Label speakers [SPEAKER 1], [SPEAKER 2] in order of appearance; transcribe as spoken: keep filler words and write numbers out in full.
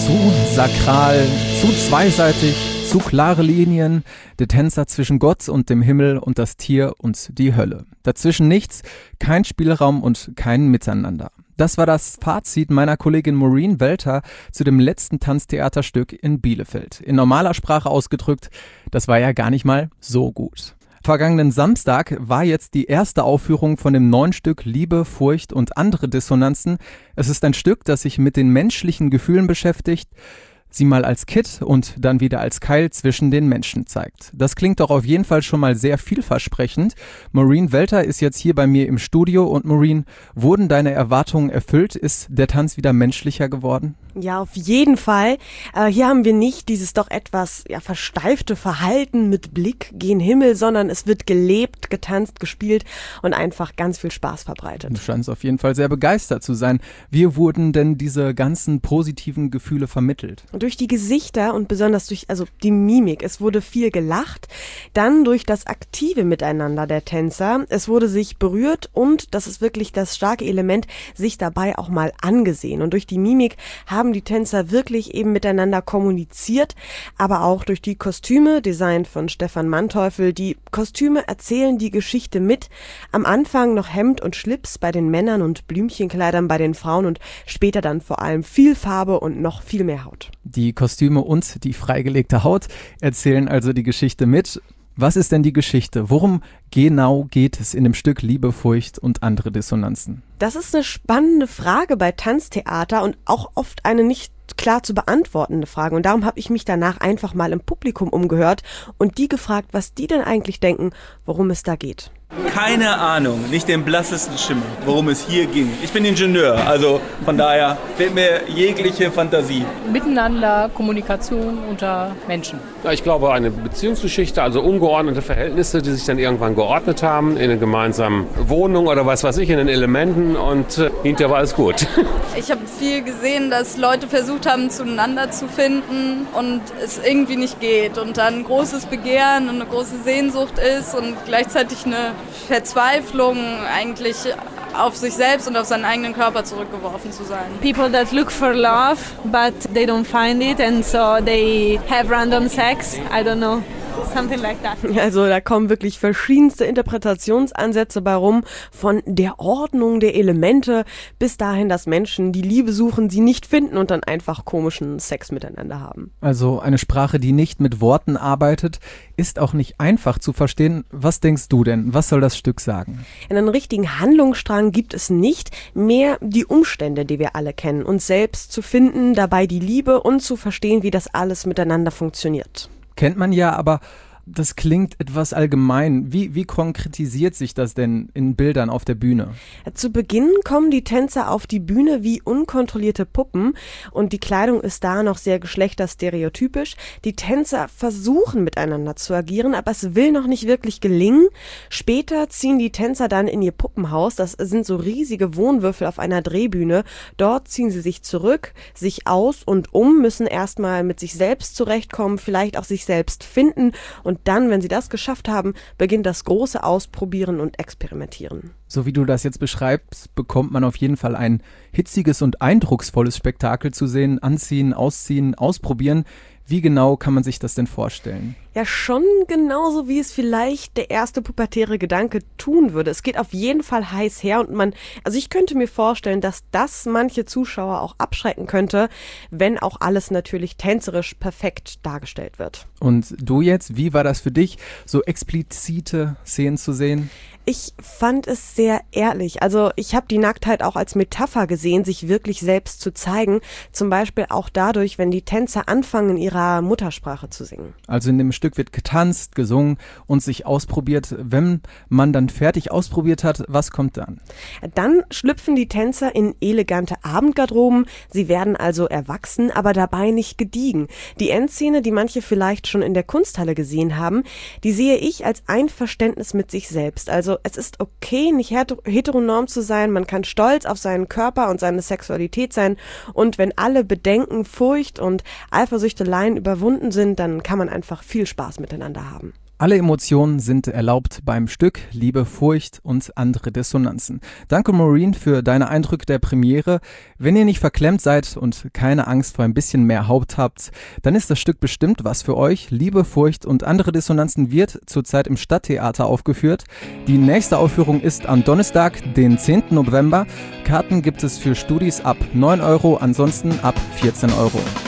[SPEAKER 1] Zu sakral, zu zweiseitig, zu klare Linien, der Tänzer zwischen Gott und dem Himmel und das Tier und die Hölle. Dazwischen nichts, kein Spielraum und kein Miteinander. Das war das Fazit meiner Kollegin Maureen Welter zu dem letzten Tanztheaterstück in Bielefeld. In normaler Sprache ausgedrückt, das war ja gar nicht mal so gut. Vergangenen Samstag war jetzt die erste Aufführung von dem neuen Stück Liebe, Furcht und andere Dissonanzen. Es ist ein Stück, das sich mit den menschlichen Gefühlen beschäftigt, sie mal als Kitt und dann wieder als Keil zwischen den Menschen zeigt. Das klingt doch auf jeden Fall schon mal sehr vielversprechend. Maureen Welter ist jetzt hier bei mir im Studio und Maureen, wurden deine Erwartungen erfüllt? Ist der Tanz wieder menschlicher geworden?
[SPEAKER 2] Ja, auf jeden Fall. Äh, hier haben wir nicht dieses doch etwas ja, versteifte Verhalten mit Blick gen Himmel, sondern es wird gelebt, getanzt, gespielt und einfach ganz viel Spaß verbreitet.
[SPEAKER 1] Du scheinst auf jeden Fall sehr begeistert zu sein. Wie wurden denn diese ganzen positiven Gefühle vermittelt?
[SPEAKER 2] Durch die Gesichter und besonders durch also die Mimik. Es wurde viel gelacht, dann durch das aktive Miteinander der Tänzer. Es wurde sich berührt und, das ist wirklich das starke Element, sich dabei auch mal angesehen. Und durch die Mimik haben die Tänzer wirklich eben miteinander kommuniziert, aber auch durch die Kostüme, Design von Stefan Manteuffel. Die Kostüme erzählen die Geschichte mit. Am Anfang noch Hemd und Schlips bei den Männern und Blümchenkleidern bei den Frauen und später dann vor allem viel Farbe und noch viel mehr Haut.
[SPEAKER 1] Die Kostüme und die freigelegte Haut erzählen also die Geschichte mit. Was ist denn die Geschichte? Worum genau geht es in dem Stück Liebe, Furcht und andere Dissonanzen?
[SPEAKER 2] Das ist eine spannende Frage bei Tanztheater und auch oft eine nicht klar zu beantwortende Frage. Und darum habe ich mich danach einfach mal im Publikum umgehört und die gefragt, was die denn eigentlich denken, worum es da geht.
[SPEAKER 3] Keine Ahnung, nicht den blassesten Schimmer, worum es hier ging. Ich bin Ingenieur, also von daher fehlt mir jegliche Fantasie.
[SPEAKER 4] Miteinander, Kommunikation unter Menschen.
[SPEAKER 5] Ja, ich glaube, eine Beziehungsgeschichte, also ungeordnete Verhältnisse, die sich dann irgendwann geordnet haben in einer gemeinsamen Wohnung oder was weiß ich, in den Elementen und äh, hinterher war alles gut.
[SPEAKER 6] Ich habe viel gesehen, dass Leute versucht haben, zueinander zu finden und es irgendwie nicht geht und dann ein großes Begehren und eine große Sehnsucht ist und gleichzeitig eine Verzweiflung eigentlich auf sich selbst und auf seinen eigenen Körper zurückgeworfen zu sein.
[SPEAKER 7] People that look for love, but they don't find it and so they have random sex. I don't know. Something like that.
[SPEAKER 2] Also da kommen wirklich verschiedenste Interpretationsansätze bei rum, von der Ordnung der Elemente bis dahin, dass Menschen die Liebe suchen, sie nicht finden und dann einfach komischen Sex miteinander haben.
[SPEAKER 1] Also eine Sprache, die nicht mit Worten arbeitet, ist auch nicht einfach zu verstehen. Was denkst du denn? Was soll das Stück sagen?
[SPEAKER 2] Einen richtigen Handlungsstrang gibt es nicht, mehr die Umstände, die wir alle kennen, uns selbst zu finden, dabei die Liebe und zu verstehen, wie das alles miteinander funktioniert.
[SPEAKER 1] Kennt man ja, aber das klingt etwas allgemein. Wie, wie konkretisiert sich das denn in Bildern auf der Bühne?
[SPEAKER 2] Zu Beginn kommen die Tänzer auf die Bühne wie unkontrollierte Puppen und die Kleidung ist da noch sehr geschlechterstereotypisch. Die Tänzer versuchen miteinander zu agieren, aber es will noch nicht wirklich gelingen. Später ziehen die Tänzer dann in ihr Puppenhaus. Das sind so riesige Wohnwürfel auf einer Drehbühne. Dort ziehen sie sich zurück, sich aus und um, müssen erstmal mit sich selbst zurechtkommen, vielleicht auch sich selbst finden und dann, wenn sie das geschafft haben, beginnt das große Ausprobieren und Experimentieren.
[SPEAKER 1] So wie du das jetzt beschreibst, bekommt man auf jeden Fall ein hitziges und eindrucksvolles Spektakel zu sehen. Anziehen, ausziehen, ausprobieren. Wie genau kann man sich das denn vorstellen?
[SPEAKER 2] Ja, schon genauso, wie es vielleicht der erste pubertäre Gedanke tun würde. Es geht auf jeden Fall heiß her und man, also ich könnte mir vorstellen, dass das manche Zuschauer auch abschrecken könnte, wenn auch alles natürlich tänzerisch perfekt dargestellt wird.
[SPEAKER 1] Und du jetzt, wie war das für dich, so explizite Szenen zu sehen?
[SPEAKER 2] Ich fand es sehr ehrlich. Also ich habe die Nacktheit auch als Metapher gesehen, sich wirklich selbst zu zeigen. Zum Beispiel auch dadurch, wenn die Tänzer anfangen, in ihrer Muttersprache zu singen.
[SPEAKER 1] Also in dem Stück wird getanzt, gesungen und sich ausprobiert. Wenn man dann fertig ausprobiert hat, was kommt dann?
[SPEAKER 2] Dann schlüpfen die Tänzer in elegante Abendgarderoben. Sie werden also erwachsen, aber dabei nicht gediegen. Die Endszene, die manche vielleicht schon in der Kunsthalle gesehen haben, die sehe ich als Einverständnis mit sich selbst. Also es ist okay, nicht heteronorm zu sein, man kann stolz auf seinen Körper und seine Sexualität sein und wenn alle Bedenken, Furcht und Eifersüchteleien überwunden sind, dann kann man einfach viel Spaß miteinander haben.
[SPEAKER 1] Alle Emotionen sind erlaubt beim Stück Liebe, Furcht und andere Dissonanzen. Danke Maureen für deine Eindrücke der Premiere. Wenn ihr nicht verklemmt seid und keine Angst vor ein bisschen mehr Haut habt, dann ist das Stück bestimmt was für euch. Liebe, Furcht und andere Dissonanzen wird zurzeit im Stadttheater aufgeführt. Die nächste Aufführung ist am Donnerstag, den zehnten November. Karten gibt es für Studis ab neun Euro, ansonsten ab vierzehn Euro.